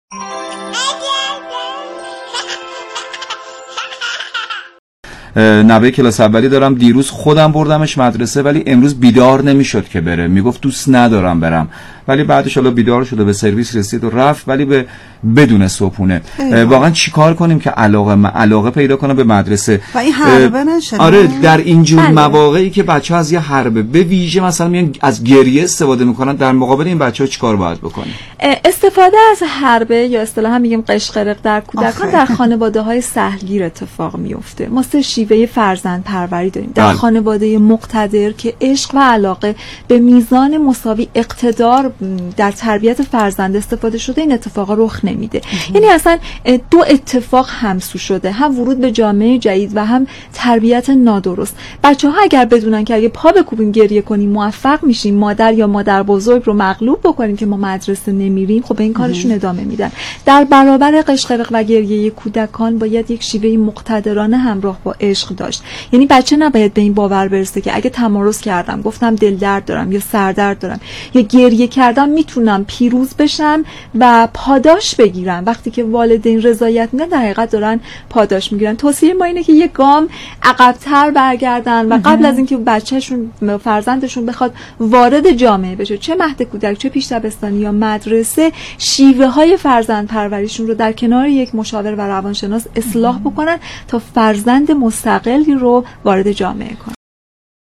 نوه کلاس اولی دارم، دیروز خودم بردمش مدرسه ولی امروز بیدار نمیشد که بره، میگفت دوست ندارم برم، ولی بعدش حالا بیدار شده، به سرویس رسید و رفت، ولی بدون صبحونه. واقعا چیکار کنیم که علاقه پیدا کنه به مدرسه و این حربه نشه؟ آره، در اینجور مواقعی که بچه‌ها از یه حربه به ویژه مثلا میان از گریه استفاده میکنن، در مقابل این بچه‌ها چیکار باید بکنیم؟ استفاده از حربه یا اصطلاحا میگیم قشقرق در کودکان در خانواده‌های سهلگیر اتفاق میفته. ما سه شیوه فرزند پروری داریم. در خانواده مقتدر که عشق و علاقه به میزان مساوی اقتدار در تربیت فرزند استفاده شده، این اتفاقا رخ نمیده. یعنی اصلا دو اتفاق همسو شده، هم ورود به جامعه جدید و هم تربیت نادرست. بچه‌ها اگر بدونن که اگه پا بکوبیم گریه کنیم موفق میشیم، مادر یا مادر بزرگ رو مغلوب بکنیم که ما مدرسه نمیریم، خب به این کارشون ادامه میدن. در برابر قشقرق و گریه کودکان باید یک شیوه مقتدرانه همراه با عشق داشت. یعنی بچه نباید به این باور برسه که اگه تمارض کردم، گفتم دل درد دارم یا سردرد دارم یا گریه کردم، میتونم پیروز بشم و پاداش بگیرم. وقتی که والدین رضایت میدن، در حقیقت دارن پاداش میگیرن. توصیه ما اینه که یک گام عقب‌تر برگردن و قبل از اینکه بچه‌شون، فرزندشون بخواد وارد جامعه بشه، چه مهد کودک، چه پیش دبستانی یا مدرسه، شیوه‌های فرزند پروریشون رو در کنار یک مشاور و روانشناس اصلاح بکنن تا فرزند مستقلی رو وارد جامعه کنن.